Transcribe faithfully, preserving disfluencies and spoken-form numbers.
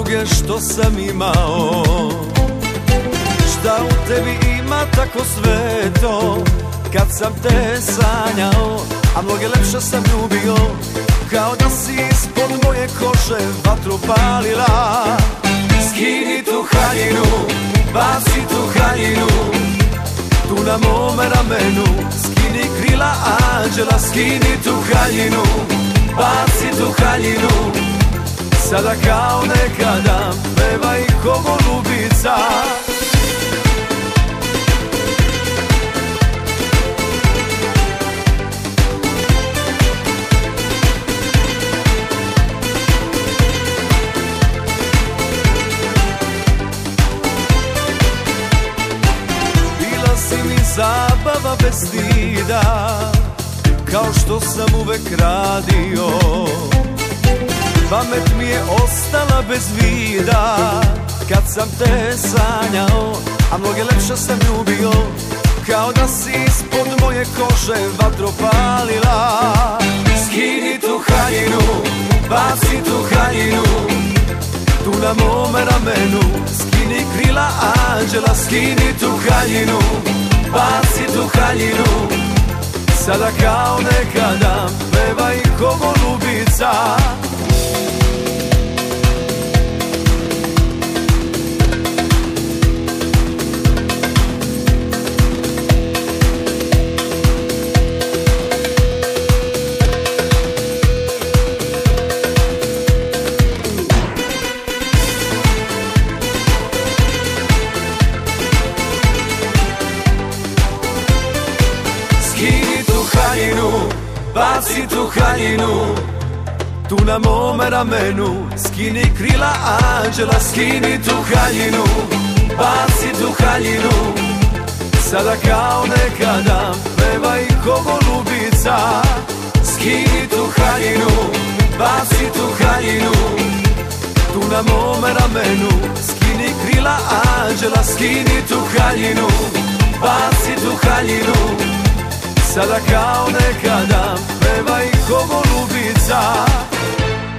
druge što sam imao. Šta u tebi ima tako sveto, kad sam te sanjao, a mnoge lepše sam ljubio, kao da si ispod moje kože vatru palila. Skini tu haljinu, baci tu haljinu, tu na mome ramenu, skini krila anđela, skini tu haljinu, baci tu haljinu, sada kao nekada pevaj ko golubica. Zabava bez stida, kao što sam uvek radio. Pamet mi je ostala bez vida, kad sam te sanjao, a mnoge lepše sam ljubio, kao da si ispod moje kože vatro palila. Skini tu haljinu, baci tu haljinu, tu na mome ramenu, skini krila anđela, skini tu haljinu, baci tu haljinu, sada kao nekada pevaj ko golubica. Baci tu haljinu, tu na mome ramenu, skini krila anđela, skini tu haljinu, baci tu haljinu, sada kao nekada pevaj ko golubica. Skini tu haljinu, baci tu haljinu, tu na mome ramenu, skini krila anđela, skini tu haljinu, baci tu haljinu, sada kao nekada pevaj ko golubica.